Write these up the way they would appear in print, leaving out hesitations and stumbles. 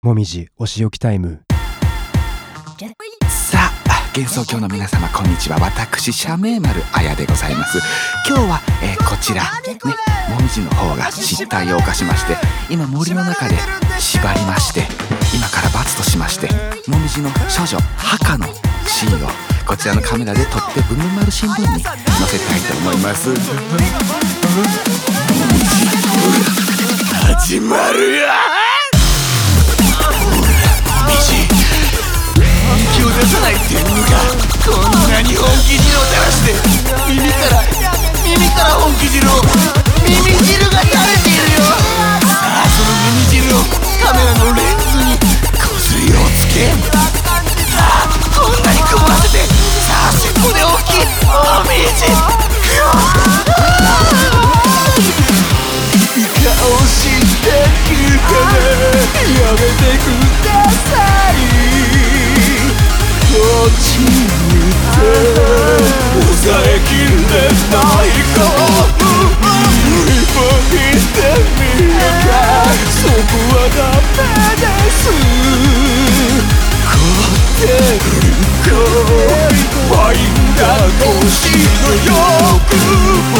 もみじお仕置きタイム。 さあ、幻想郷の皆様こんにちは。私社名丸綾でございます。今日は、こちらね、もみじの方が失態を犯しまして、今森の中で縛りまして、今から罰としまして、もみじの処女墓のシーンをこちらのカメラで撮ってブンブン丸新聞に載せたいと思います。始まるよ。気を出さない天狗がこんなに本気汁を垂らして耳から本気汁を耳汁が垂れているよ。さあ、その耳汁をカメラのレンズにこすりをつけ、さあこんなに曇らせて、さあ尻尾で大きいもみじいい顔してるからやめてください。こっち見て抑えきれないか、振り向いてみるか、そこはダメです。凍ってるかワインが欲しいの欲望、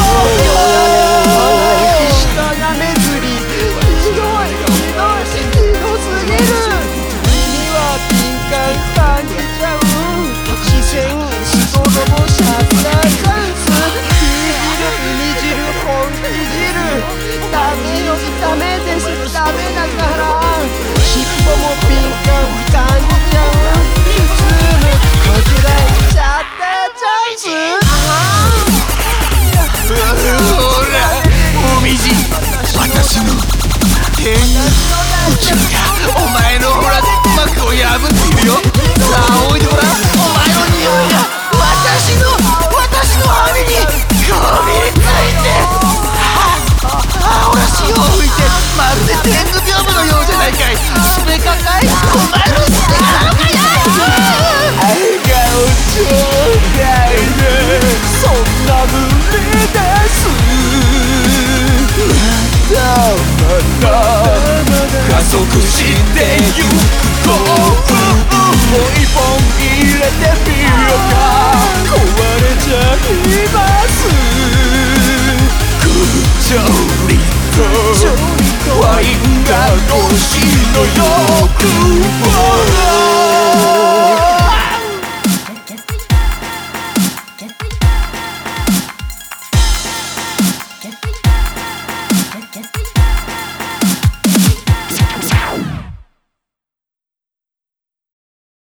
人がめずりひどすぎる。耳は敏感感じちゃう。視線人どもシャツラダンス、海汁本気汁ダメよ、ダメです、ダメだから。尻尾も敏感感じちゃう。ズームこちらいっちゃってチャンス。 ほらもみじ、私の天狗宇宙がお前のほら膜を破っているよ。